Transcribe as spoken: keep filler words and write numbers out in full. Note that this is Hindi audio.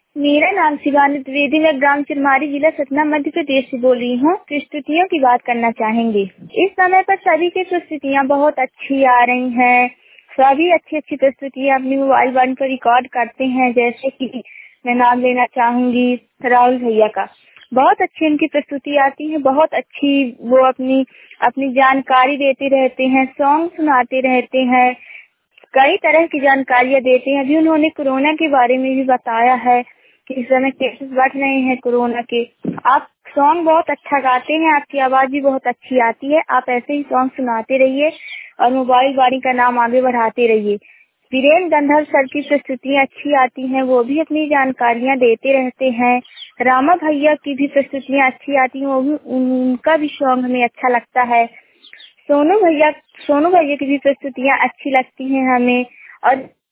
मेरा नाम शिवानी द्विवेदी, मैं ग्राम चिरमारी, जिला सतना, मध्य प्रदेश से बोल रही हूँ। प्रस्तुतियों की बात करना चाहेंगे। इस समय पर सभी की प्रस्तुतियाँ बहुत अच्छी आ रही हैं। सभी अच्छी अच्छी प्रस्तुतियाँ अपनी मोबाइल वन पर रिकॉर्ड करते हैं। जैसे कि मैं नाम लेना चाहूंगी राहुल भैया का। बहुत अच्छी उनकी प्रस्तुति आती है। बहुत अच्छी वो अपनी अपनी जानकारी देते रहते हैं, सॉन्ग सुनाते रहते हैं, कई तरह की जानकारियाँ देते हैं। अभी उन्होंने कोरोना के बारे में भी बताया है कि इस समय केसेस बढ़ रहे हैं कोरोना के। आप सॉन्ग बहुत अच्छा गाते हैं, आपकी आवाज भी बहुत अच्छी आती है। आप ऐसे ही सॉन्ग सुनाते रहिए और मोबाइल वाणी का नाम आगे बढ़ाते रहिए। वीरेन गंधर्व सर की प्रस्तुतियाँ अच्छी आती हैं, वो भी अपनी जानकारियाँ देते रहते हैं। रामा भैया की भी प्रस्तुतियाँ अच्छी आती हैं, वो भी उनका भी सॉन्ग हमें अच्छा लगता है। सोनू भैया सोनू भैया की भी प्रस्तुतियाँ अच्छी लगती हैं हमें। और